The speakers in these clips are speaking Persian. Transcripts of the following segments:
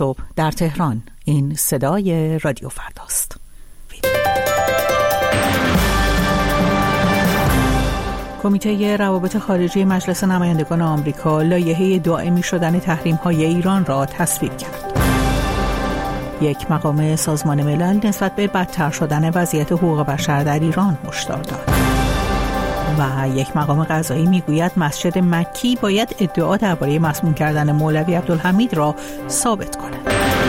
صبح در تهران. این صدای رادیو فرداست. کمیته روابط خارجی مجلس نمایندگان آمریکا لایحه دائمی شدن تحریم‌های ایران را تصویب کرد. یک مقام سازمان ملل نسبت به بدتر شدن وضعیت حقوق بشر در ایران هشدار داد. و یک مقام قضایی میگوید مسجد مکی باید ادعا درباره مسموم کردن مولوی عبدالحمید را ثابت کند.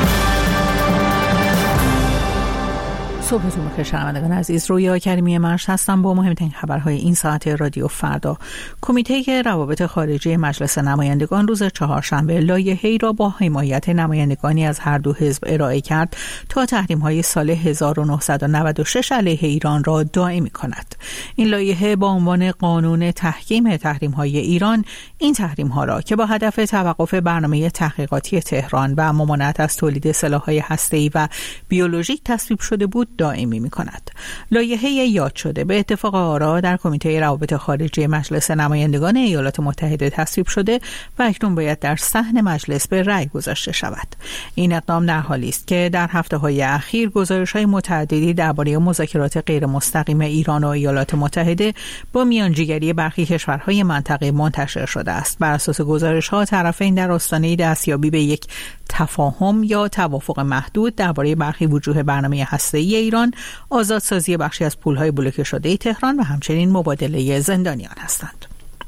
صبحتون بخیر شنوندگان عزیز، رویا کریمی مرش هستم با مهمترین خبرهای این ساعت رادیو فردا. کمیته روابط خارجی مجلس نمایندگان روز چهارشنبه لایحه‌ای را با حمایت نمایندگانی از هر دو حزب ارائه کرد تا تحریم‌های سال 1996 علیه ایران را دائمی کند. این لایحه با عنوان قانون تحکیم تحریم‌های ایران این تحریم‌ها را که با هدف توقف برنامه تحقیقاتی تهران و ممانعت از تولید سلاح‌های هسته‌ای و بیولوژیک تصویب شده بود دائمی می‌کند. لایحه یاد شده به اتفاق آرا در کمیته روابط خارجی مجلس نمایندگان ایالات متحده تصویب شده و اکنون باید در صحن مجلس به رأی گذاشته شود. این اقدام در حالی است که در هفته‌های اخیر گزارش‌های متعددی درباره مذاکرات غیر مستقیم ایران و ایالات متحده با میانجیگری برخی کشورهای منطقه منتشر شده است. بر اساس گزارش‌ها طرفین در آستانه دستیابی به یک تفاهم یا توافق محدود درباره برخی وجوه برنامه هسته‌ای ایران، آزادسازی بخشی از پول‌های بلوکه شده تهران و همچنین مبادله زندانیان هستند.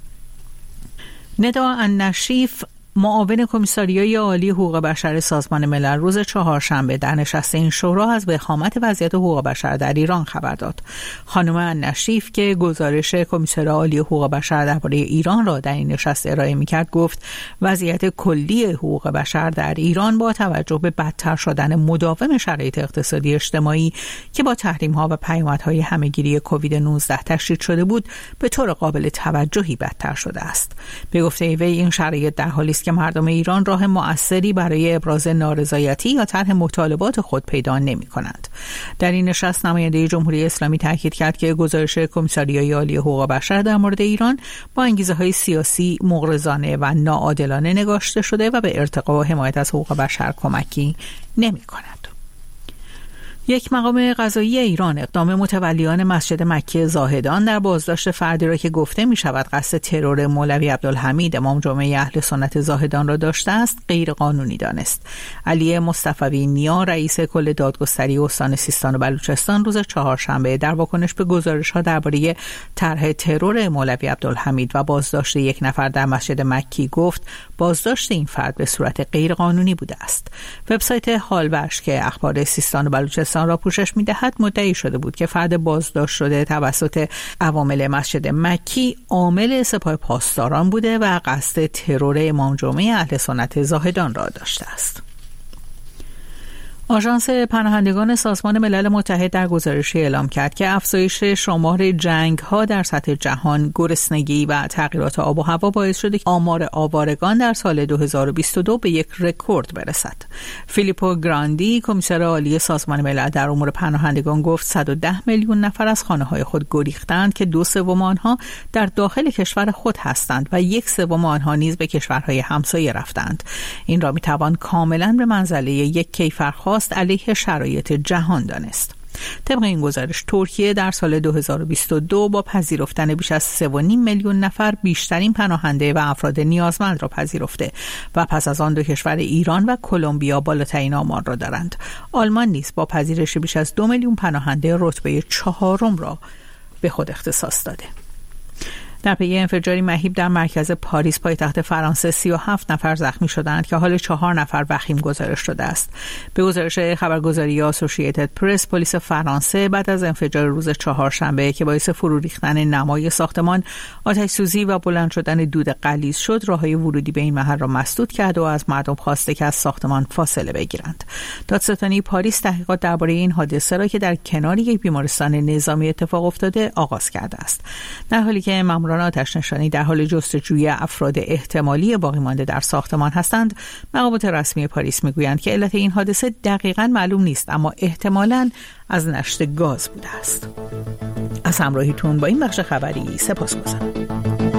ندا النشیف، معاون کمیساریای عالی حقوق بشر سازمان ملل، روز چهارشنبه در نشست این شورا از وخامت وضعیت حقوق بشر در ایران خبر داد. خانم النشیف که گزارش کمیسر عالی حقوق بشر درباره ایران را در این نشست ارائه می‌کرد گفت وضعیت کلی حقوق بشر در ایران با توجه به بدتر شدن مداوم شرایط اقتصادی اجتماعی که با تحریم‌ها و پیامدهای همه‌گیری کووید 19 تشدید شده بود به طور قابل توجهی بدتر شده است. به گفته وی این شرایط در حالی است که مردم ایران راه مؤثری برای ابراز نارضایتی یا طرح مطالبات خود پیدا نمی‌کنند. در این نشست نماینده جمهوری اسلامی تاکید کرد که گزارش کمیساریای عالی حقوق بشر در مورد ایران با انگیزه‌های سیاسی مغرضانه و ناعادلانه نگاشته شده و به ارتقا و حمایت از حقوق بشر کمکی نمی‌کند. یک مقام قضایی ایران اقدام متولیان مسجد مکی زاهدان در بازداشت فردی را که گفته می شود قصد ترور مولوی عبدالحمید امام جامعه اهل سنت زاهدان را داشته است غیر قانونی دانست. علی مصطفی نیا، رئیس کل دادگستری استان سیستان و بلوچستان، روز چهارشنبه در واکنش به گزارش‌ها درباره طرح ترور مولوی عبدالحمید و بازداشت یک نفر در مسجد مکی گفت بازداشت این فرد به صورت غیر قانونی بوده است. وبسایت حالوش که اخبار سیستان و بلوچستان را پوشش می‌دهد مدعی شده بود که فرد بازداشت شده توسط عوامل مسجد مکی عامل سپاه پاسداران بوده و قصد ترور امام جمعه اهل سنت زاهدان را داشته است. آژانس پناهندگان سازمان ملل متحد در گزارشی اعلام کرد که افزایش شمار جنگ‌ها در سطح جهان، گرسنگی و تغییرات آب و هوا باعث شده که آمار آوارگان در سال 2022 به یک رکورد برسد. فیلیپو گراندی، کمیسر عالی سازمان ملل در امور پناهندگان، گفت 110 میلیون نفر از خانه‌های خود گریختند که 2/3 آنها در داخل کشور خود هستند و 1/3 آنها نیز به کشورهای همسایه رفتند. این را می‌توان کاملاً به منزله یک کیفرخواه علیه شرایط جهان دانست. طبق این گزارش ترکیه در سال 2022 با پذیرفتن بیش از 3.5 میلیون نفر بیشترین پناهنده و افراد نیازمند را پذیرفته و پس از آن دو کشور ایران و کلمبیا بالاترین آمار را دارند. آلمان نیز با پذیرش بیش از 2 میلیون پناهنده رتبه 4 را به خود اختصاص داده. در پی انفجاری مهیب در مرکز پاریس پایتخت فرانسه 37 نفر زخمی شدند که حال 4 نفر وخیم گزارش شده است. به گزارش خبرگزاری آسوشییتد پرس، پلیس فرانسه بعد از انفجار روز چهارشنبه که باعث فرو ریختن نمای ساختمان، آتش سوزی و بلند شدن دود غلیظ شد، راههای ورودی به این محل را مسدود کرد و از مردم خواسته که از ساختمان فاصله بگیرند. دادستانی پاریس تحقیقات درباره این حادثه را که در کنار یک بیمارستان نظامی اتفاق افتاده آغاز کرده است. در حالی که ماموران آتش نشانی در حال جستجوی افراد احتمالی باقی مانده در ساختمان هستند، مقامات رسمی پاریس میگویند که علت این حادثه دقیقاً معلوم نیست، اما احتمالاً از نشت گاز بوده است. از همراهیتون با این بخش خبری سپاسگزارم.